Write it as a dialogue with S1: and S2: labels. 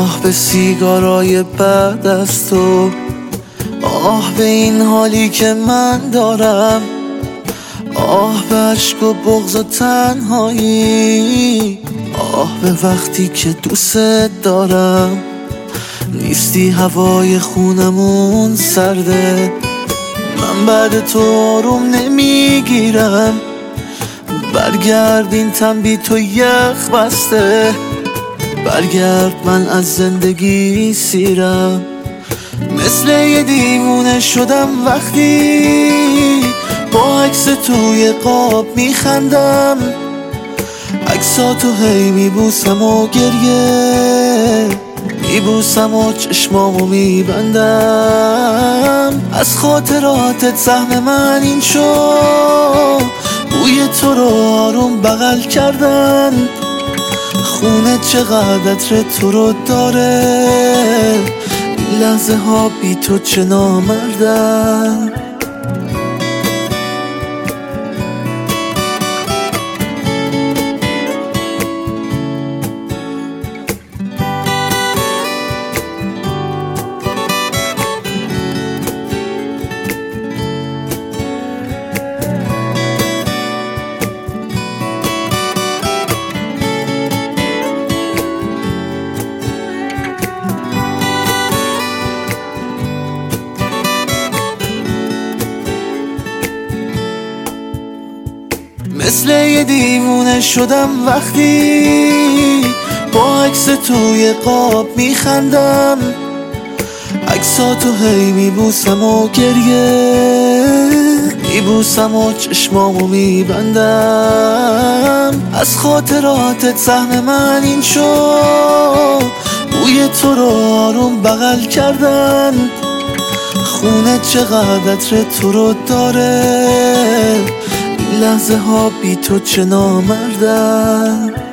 S1: آه به سیگارای بعد از تو، آه به این حالی که من دارم، آه به عشق و بغض و تنهایی، آه به وقتی که دوست دارم. نیستی هوای خونمون سرده، من بعد تو آروم نمیگیرم. برگرد این تن بی تو یخ بسته، برگرد من از زندگی سیرم. مثل یه دیوونه شدم وقتی با عکس توی قاب میخندم، عکساتو هی میبوسم و گریه میبوسم و چشمامو میبندم. از خاطراتت سهم من این شد، بوی تو رو آروم بغل کردن، خونه چقدر عطر تو رو داره، این لحظه ها بی تو چه نامردن. مثل یه دیوونه شدم وقتی با عکس توی قاب میخندم، عکساتو هی میبوسم و گریه میبوسم و چشمامو میبندم. از خاطراتت سهم من این شد، بوی تو رو آروم بغل کردن، خونه چقدر عطر تو رو داره، لحظه ها بی تو چه نامردن.